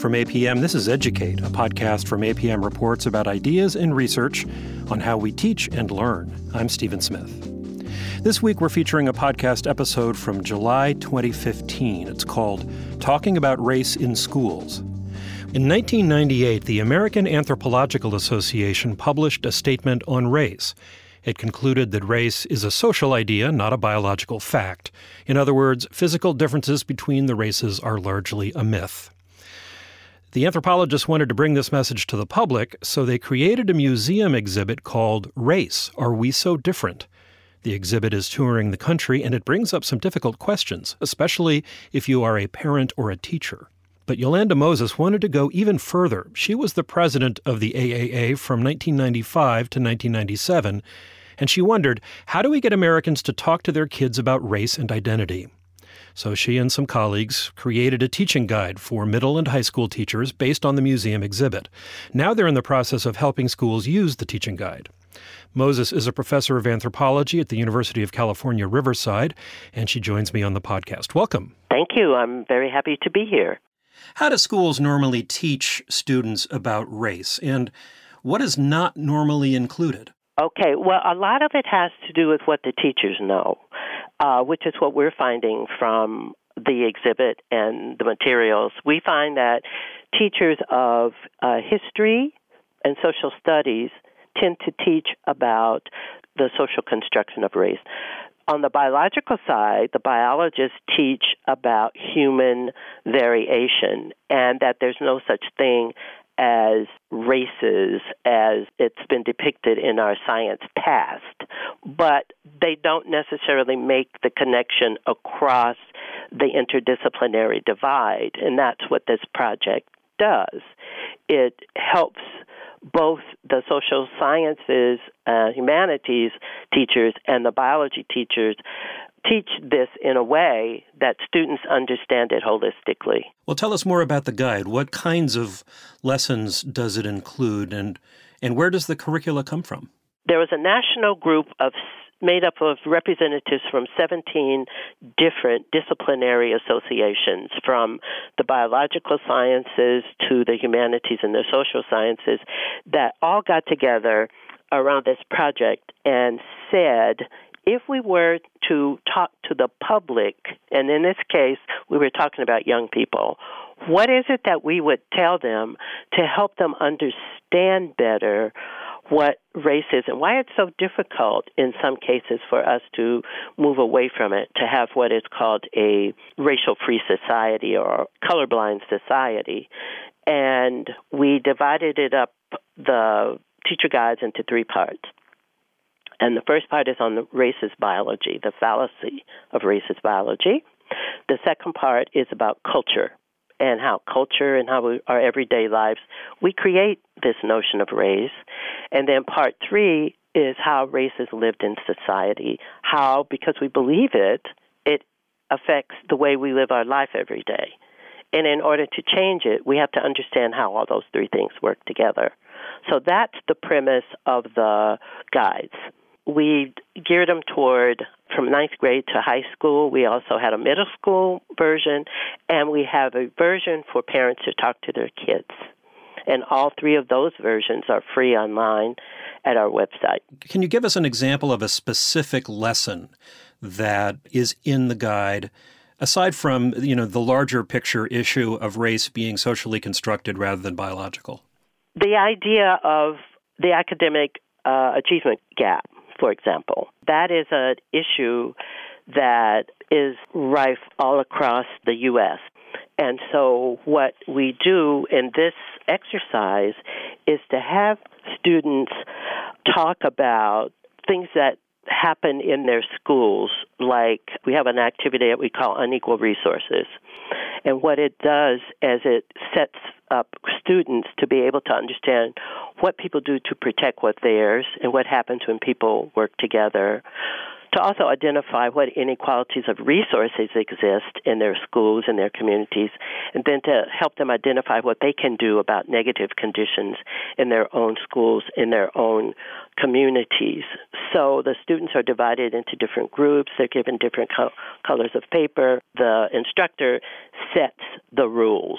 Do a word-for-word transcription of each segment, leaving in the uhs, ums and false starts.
From A P M, this is Educate, a podcast from A P M Reports about ideas and research on how we teach and learn. I'm Stephen Smith. This week, we're featuring a podcast episode from July twenty fifteen. It's called Talking About Race in Schools. In nineteen ninety-eight, the American Anthropological Association published a statement on race. It concluded that race is a social idea, not a biological fact. In other words, physical differences between the races are largely a myth. The anthropologists wanted to bring this message to the public, so they created a museum exhibit called Race, Are We So Different? The exhibit is touring the country, and it brings up some difficult questions, especially if you are a parent or a teacher. But Yolanda Moses wanted to go even further. She was the president of the A A A from nineteen ninety-five to nineteen ninety-seven, and she wondered, how do we get Americans to talk to their kids about race and identity? So she and some colleagues created a teaching guide for middle and high school teachers based on the museum exhibit. Now they're in the process of helping schools use the teaching guide. Moses is a professor of anthropology at the University of California, Riverside, and she joins me on the podcast. Welcome. Thank you. I'm very happy to be here. How do schools normally teach students about race, and what is not normally included? Okay, well, a lot of it has to do with what the teachers know, uh, which is what we're finding from the exhibit and the materials. We find that teachers of uh, history and social studies tend to teach about the social construction of race. On the biological side, the biologists teach about human variation and that there's no such thing as races as it's been depicted in our science past. But they don't necessarily make the connection across the interdisciplinary divide, and that's what this project does. It helps both the social sciences, uh, humanities teachers and the biology teachers teach this in a way that students understand it holistically. Well, tell us more about the guide. What kinds of lessons does it include, and, and where does the curricula come from? There was a national group of made up of representatives from seventeen different disciplinary associations, from the biological sciences to the humanities and the social sciences, that all got together around this project and said, if we were to talk to the public, and in this case, we were talking about young people, what is it that we would tell them to help them understand better what race is and why it's so difficult in some cases for us to move away from it, to have what is called a racial-free society or colorblind society. And we divided it up, the teacher guides, into three parts. And the first part is on the racist biology, the fallacy of racist biology. The second part is about culture, and how culture and how we, our everyday lives, we create this notion of race. And then part three is how race is lived in society, how, because we believe it, it affects the way we live our life every day. And in order to change it, we have to understand how all those three things work together. So that's the premise of the guides. We geared them toward from ninth grade to high school. We also had a middle school version, and we have a version for parents to talk to their kids. And all three of those versions are free online at our website. Can you give us an example of a specific lesson that is in the guide, aside from, you know, the larger picture issue of race being socially constructed rather than biological? The idea of the academic uh, achievement gap, for example, that is an issue that is rife all across the U S And so what we do in this exercise is to have students talk about things that happen in their schools, like we have an activity that we call Unequal Resources. And what it does is it sets up students to be able to understand what people do to protect what's theirs and what happens when people work together, to also identify what inequalities of resources exist in their schools and their communities, and then to help them identify what they can do about negative conditions in their own schools, in their own communities. So the students are divided into different groups. They're given different co- colors of paper. The instructor sets the rules.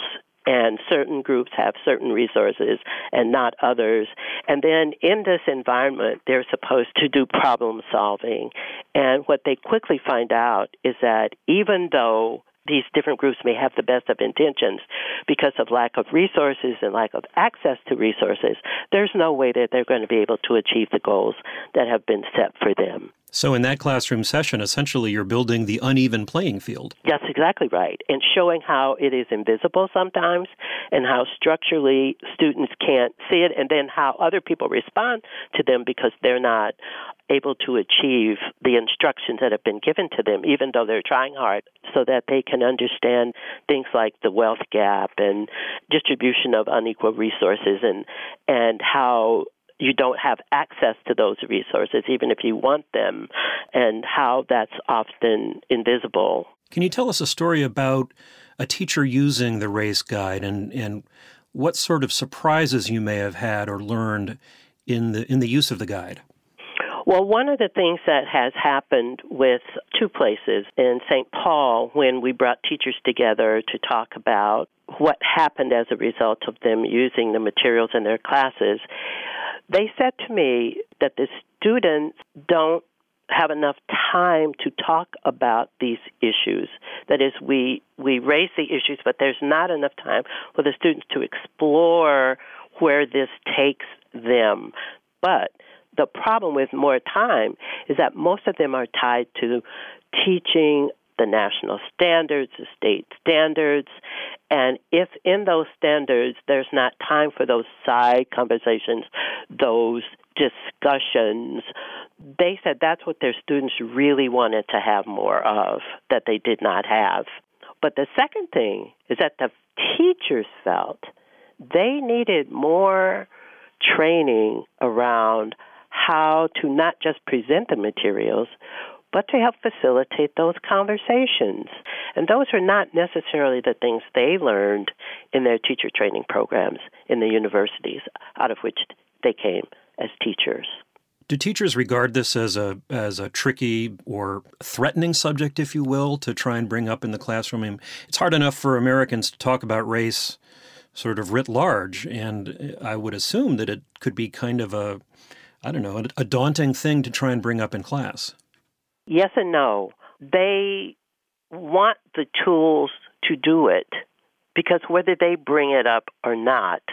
and certain groups have certain resources and not others. And then in this environment, they're supposed to do problem solving. And what they quickly find out is that even though these different groups may have the best of intentions, because of lack of resources and lack of access to resources, there's no way that they're going to be able to achieve the goals that have been set for them. So in that classroom session, essentially you're building the uneven playing field. That's exactly right, and showing how it is invisible sometimes and how structurally students can't see it, and then how other people respond to them because they're not able to achieve the instructions that have been given to them, even though they're trying hard, so that they can understand things like the wealth gap and distribution of unequal resources, and and how you don't have access to those resources, even if you want them, and how that's often invisible. Can you tell us a story about a teacher using the race guide, and, and what sort of surprises you may have had or learned in the in the use of the guide? Well, one of the things that has happened with two places in Saint Paul, when we brought teachers together to talk about what happened as a result of them using the materials in their classes, they said to me that the students don't have enough time to talk about these issues. That is, we we raise the issues, but there's not enough time for the students to explore where this takes them. But the problem with more time is that most of them are tied to teaching the national standards, the state standards, and if in those standards there's not time for those side conversations, those discussions, they said that's what their students really wanted to have more of, that they did not have. But the second thing is that the teachers felt they needed more training around how to not just present the materials, but to help facilitate those conversations. And those are not necessarily the things they learned in their teacher training programs in the universities out of which they came as teachers. Do teachers regard this as a as a tricky or threatening subject, if you will, to try and bring up in the classroom? I mean, it's hard enough for Americans to talk about race sort of writ large, and I would assume that it could be kind of a, I don't know, a daunting thing to try and bring up in class. Yes and no. They want the tools to do it because whether they bring it up or not,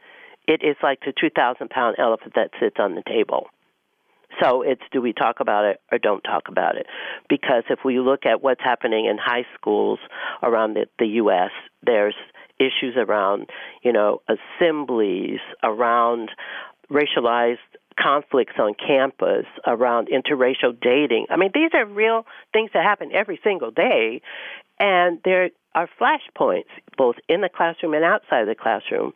it is like the two thousand pound elephant that sits on the table. So it's, do we talk about it or don't talk about it? Because if we look at what's happening in high schools around the, the U S, there's issues around, you know, assemblies, around racialized conflicts on campus, around interracial dating. I mean, these are real things that happen every single day, and there are flashpoints both in the classroom and outside the classroom.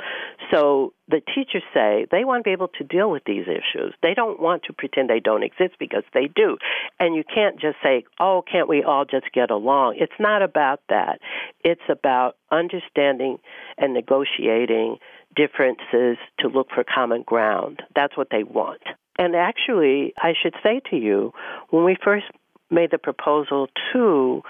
So the teachers say they want to be able to deal with these issues. They don't want to pretend they don't exist because they do. And you can't just say, oh, can't we all just get along? It's not about that. It's about understanding and negotiating differences to look for common ground. That's what they want. And actually, I should say to you, when we first made the proposal to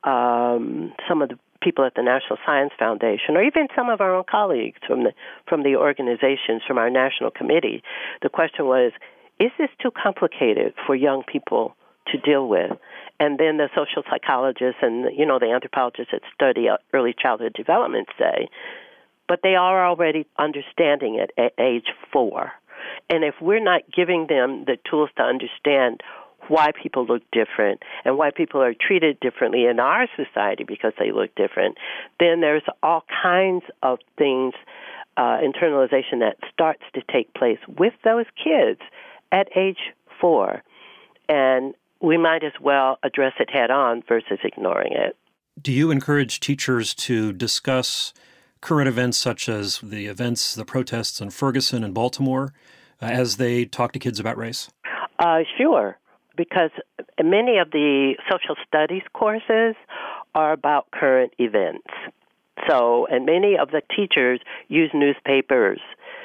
um, some of the people at the National Science Foundation, or even some of our own colleagues from the from the organizations, from our national committee, the question was, is this too complicated for young people to deal with? And then the social psychologists and, you know, the anthropologists that study early childhood development say, but they are already understanding it at age four. And if we're not giving them the tools to understand why people look different and why people are treated differently in our society because they look different, then there's all kinds of things, uh, internalization that starts to take place with those kids at age four. And we might as well address it head on versus ignoring it. Do you encourage teachers to discuss current events such as the events, the protests in Ferguson and Baltimore, uh, as they talk to kids about race? Uh, sure, because many of the social studies courses are about current events. So, and many of the teachers use newspapers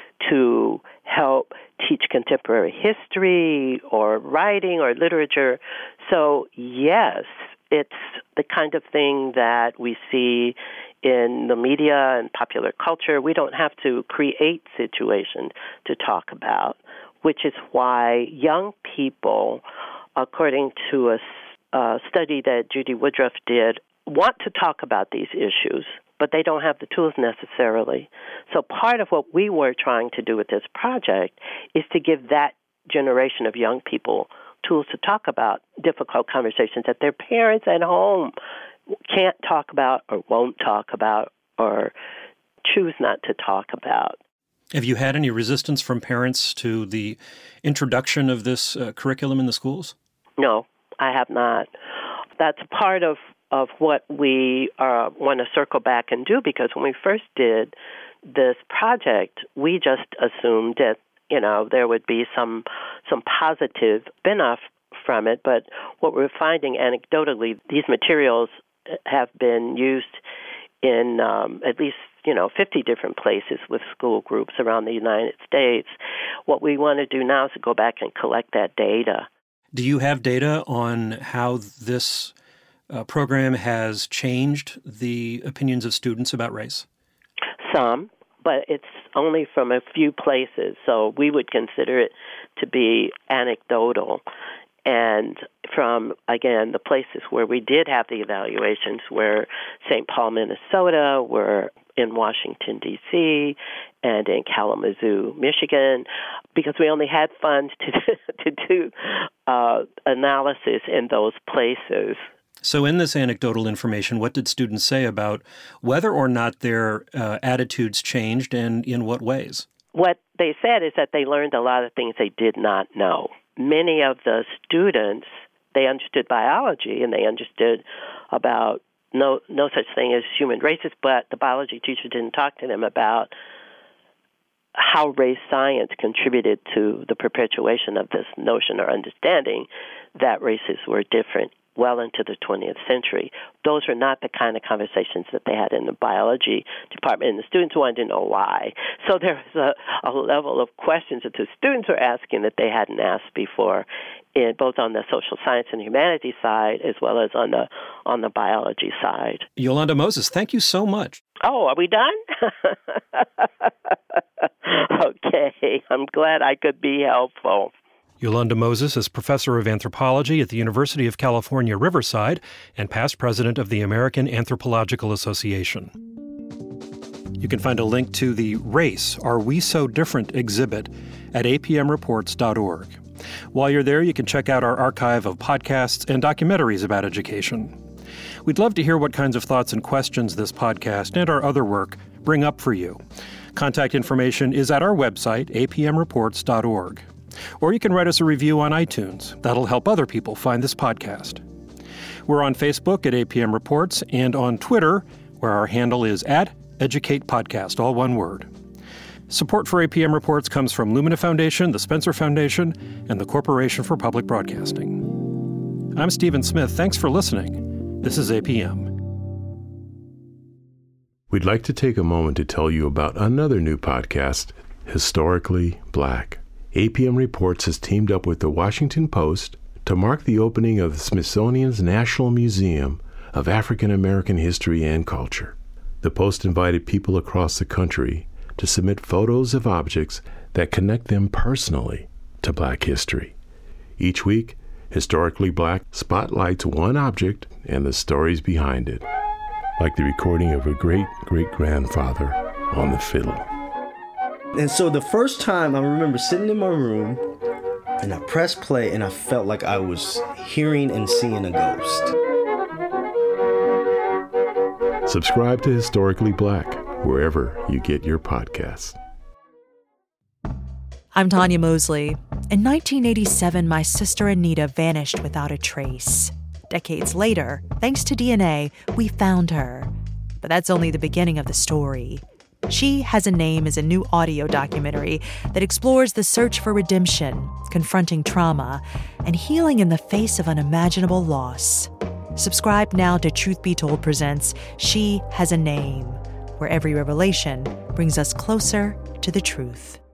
to help teach contemporary history or writing or literature. So, yes, it's the kind of thing that we see in the media and popular culture. We don't have to create situations to talk about, which is why young people, according to a, a study that Judy Woodruff did, want to talk about these issues, but they don't have the tools necessarily. So part of what we were trying to do with this project is to give that generation of young people tools to talk about difficult conversations that their parents at home can't talk about or won't talk about or choose not to talk about. Have you had any resistance from parents to the introduction of this uh, curriculum in the schools? No, I have not. That's part of, of what we uh, want to circle back and do, because when we first did this project, we just assumed that, you know, there would be some some positive spin-off from it. But what we're finding anecdotally, these materials have been used in um, at least, you know, fifty different places with school groups around the United States. What we want to do now is to go back and collect that data. Do you have data on how this uh, program has changed the opinions of students about race? Some, but it's only from a few places, so we would consider it to be anecdotal. And from, again, the places where we did have the evaluations were Saint Paul, Minnesota, were in Washington, D C, and in Kalamazoo, Michigan, because we only had funds to, to do uh, analysis in those places. So in this anecdotal information, what did students say about whether or not their uh, attitudes changed, and in what ways? What they said is that they learned a lot of things they did not know. Many of the students, they understood biology, and they understood about no no such thing as human races, but the biology teacher didn't talk to them about how race science contributed to the perpetuation of this notion or understanding that races were different well into the twentieth century. Those are not the kind of conversations that they had in the biology department, and the students wanted to know why. So there was a, a level of questions that the students were asking that they hadn't asked before, in, both on the social science and humanities side as well as on the on the biology side. Yolanda Moses, thank you so much. Oh, are we done? Okay, I'm glad I could be helpful. Yolanda Moses is professor of anthropology at the University of California, Riverside, and past president of the American Anthropological Association. You can find a link to the Race, Are We So Different exhibit at a p m reports dot org. While you're there, you can check out our archive of podcasts and documentaries about education. We'd love to hear what kinds of thoughts and questions this podcast and our other work bring up for you. Contact information is at our website, a p m reports dot org. Or you can write us a review on iTunes. That'll help other people find this podcast. We're on Facebook at A P M Reports and on Twitter, where our handle is at Educate Podcast, all one word. Support for A P M Reports comes from Lumina Foundation, the Spencer Foundation, and the Corporation for Public Broadcasting. I'm Stephen Smith. Thanks for listening. This is A P M. We'd like to take a moment to tell you about another new podcast, Historically Black. A P M Reports has teamed up with the Washington Post to mark the opening of the Smithsonian's National Museum of African American History and Culture. The Post invited people across the country to submit photos of objects that connect them personally to Black history. Each week, Historically Black spotlights one object and the stories behind it, like the recording of a great-great-grandfather on the fiddle. And so the first time I remember sitting in my room and I pressed play and I felt like I was hearing and seeing a ghost. Subscribe to Historically Black wherever you get your podcasts. I'm Tanya Mosley. In nineteen eighty-seven, my sister Anita vanished without a trace. Decades later, thanks to D N A, we found her. But that's only the beginning of the story. She Has a Name is a new audio documentary that explores the search for redemption, confronting trauma, and healing in the face of unimaginable loss. Subscribe now to Truth Be Told presents She Has a Name, where every revelation brings us closer to the truth.